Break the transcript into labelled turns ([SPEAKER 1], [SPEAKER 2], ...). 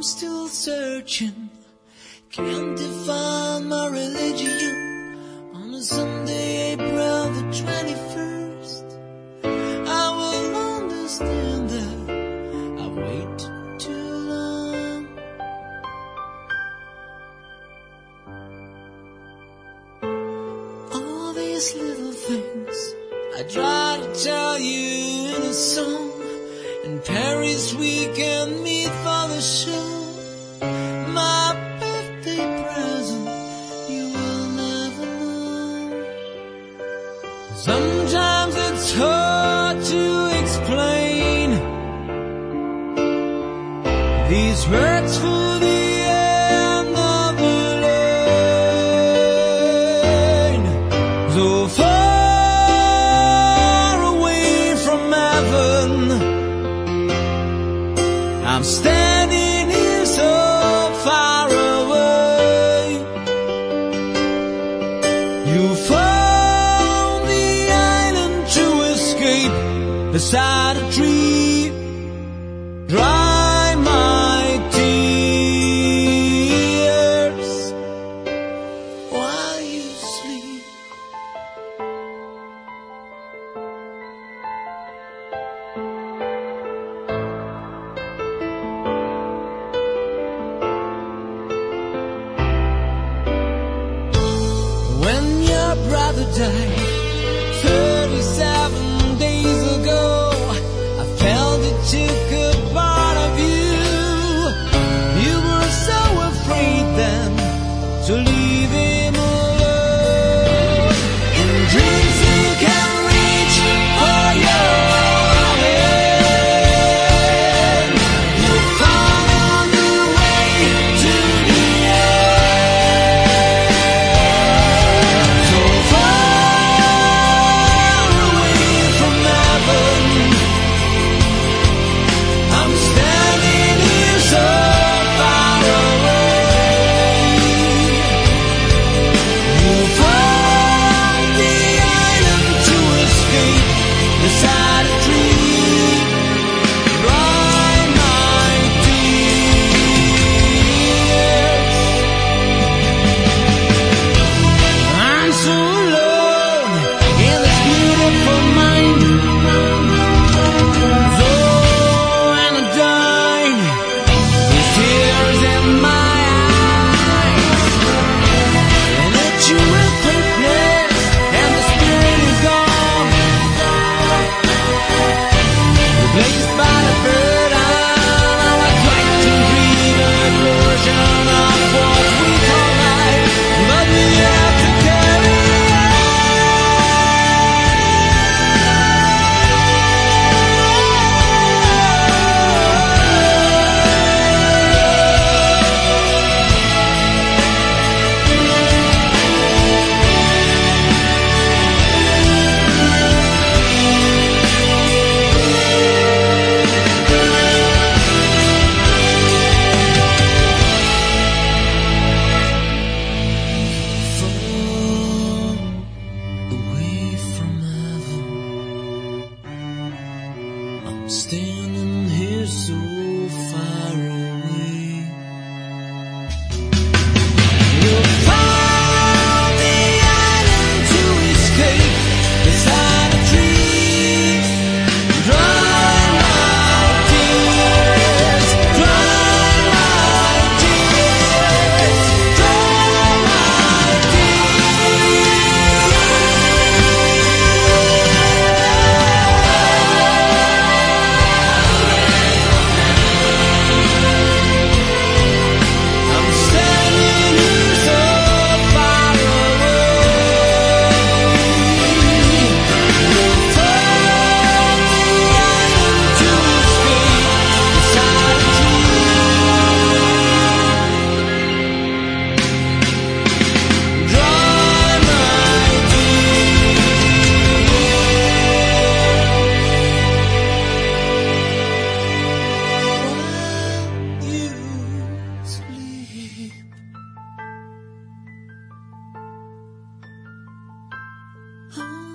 [SPEAKER 1] still searching, can't define my religion. On a Sunday, April the 21st, I will understand that I've waited too long. All these little things I try to tell you in a song. In Paris we can meet for the show. My birthday present you will never know. Sometimes it's hard to explain these words for the end of the lane. So far away from heaven, I'm standing here so far away. You found the island to escape beside a tree. Dry my tears while you sleep. When your brother died 37 days ago, I felt it took a part of you. You were so afraid then to leave him alone. In dreams you can reach for your hand. You found the way to the end. So far away from heaven, I'm standing here so far away. You found the island to escape beside a tree. Dry my tears. I'm so alone in this beautiful mind. So anodyne, with tears in my eyes, and that you will quickness and the spirit is gone, replaced by the burden of a quieting dream, a portion of what we call life, but we have to carry away from heaven. I'm standing here so far away. You found the island to escape beside a tree. Dry my tears, dry my tears, dry my I'm standing here so far away. You found the island to escape beside a tree. Dry my tears while you sleep.